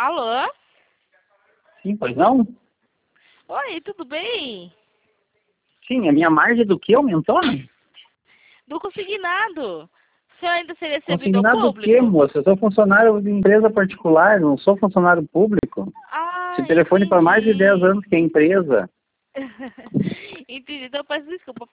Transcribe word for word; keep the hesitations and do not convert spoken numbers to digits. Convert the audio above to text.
Alô? Sim, pois não? Oi, tudo bem? Sim, a minha margem do que aumentou? Do consignado. O senhor ainda seria servidor Consignado do público? quê, moça? Eu sou funcionário de empresa particular, não sou funcionário público. Ah, Esse telefone para mais de dez entendi. anos que é empresa. Entendi. Então, peço desculpa.